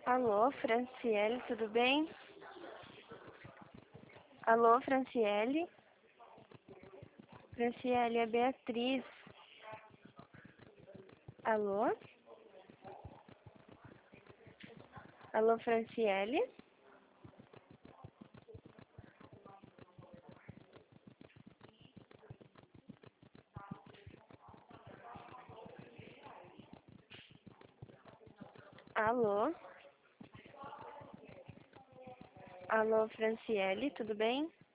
Alô, Franciele, tudo bem? Alô, Franciele? Franciele, é Beatriz. Alô? Alô, Franciele? Alô? Alô, Franciele, tudo bem?